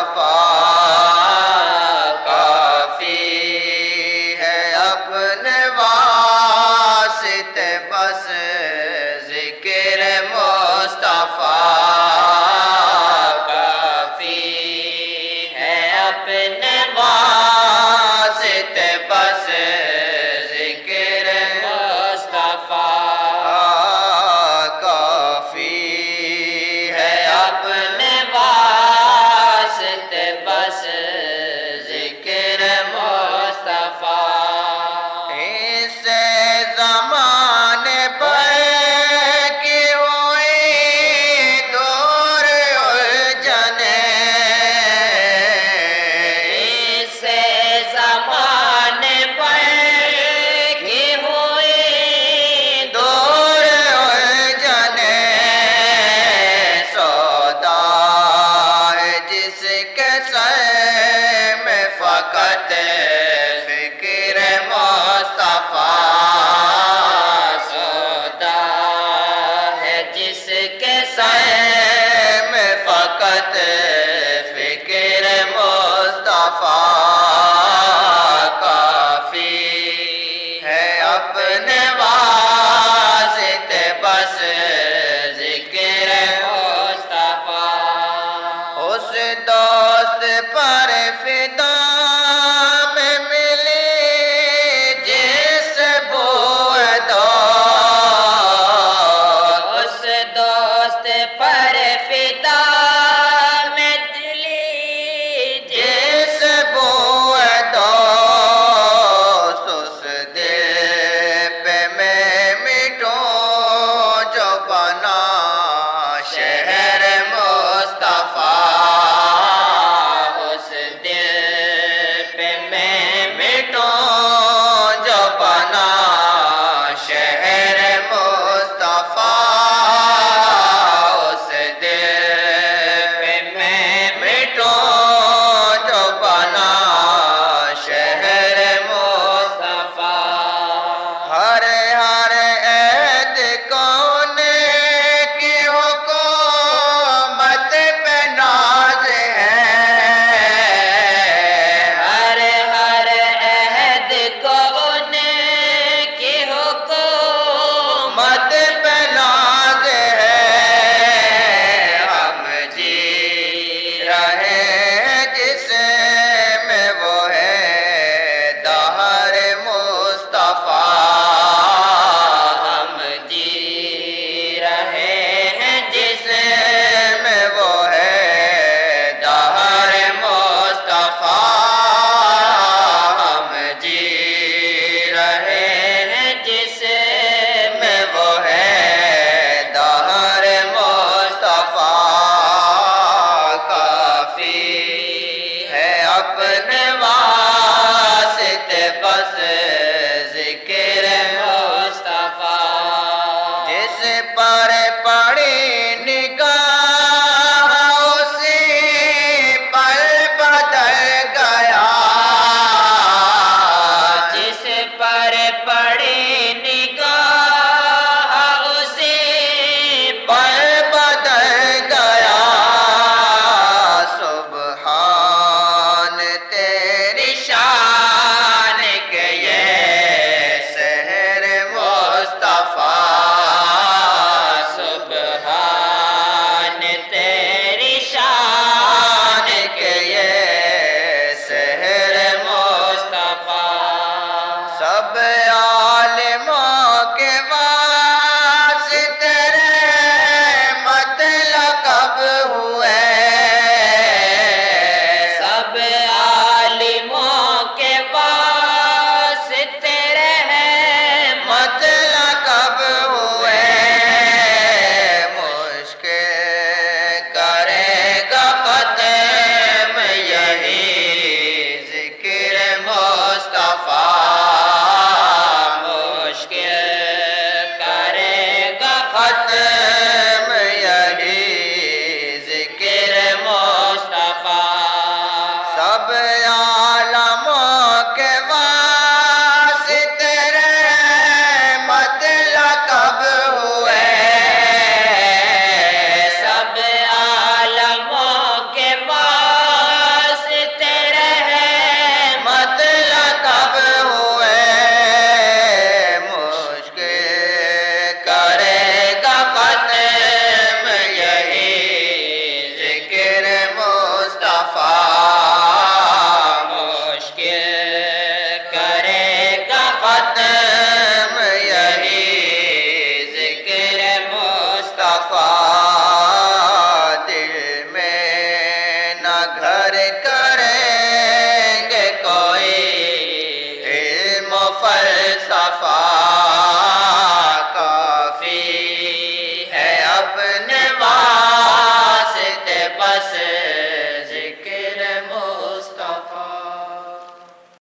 کافی ہے اپنے واسطے بس ذکر مصطفیٰ کافی ہے اپنے واسطے بس ذکر مصطفیٰ کافی ہے اپنے واسطے بس ذکر مصطفیٰ اس زمانے پر کی ہوئی دور الجھنے اس زمانے پر کی ہوئی دور الجھنے سودا ہے جس کے سر میں فقط فکر مصطفیٰ سودا ہے جس کے سر میں فقط فکر مصطفیٰ کافی ہے اپنے واسطے بس ذکر مصطفیٰ اس دوست پر فدا میں ملی جس بوئے دوست اس دوست پر فدا میں ملی جس بوئے دوست اس دل پہ میں مٹوں جو بنا شہر مصطفیٰ اس دل پہ میں مٹوں جو بنا شہر مصطفیٰ اس دل پہ میں مٹوں جو بنا شہر مصطفیٰ ہر عہد کون کی حکومت پہ ناز ہے ہر عہد کون کی حکومت پہ ناز ہے ہم جی رہے جس میں وہ ہے دہر مصطفیٰ ہم جی رہے ہیں جس میں وہ ہے دہر مصطفیٰ ہم جی رہے ہیں جس میں وہ ہے دہر مصطفیٰ کافی ہے اپنے واسطے بس ذکر مصطفیٰ جس پر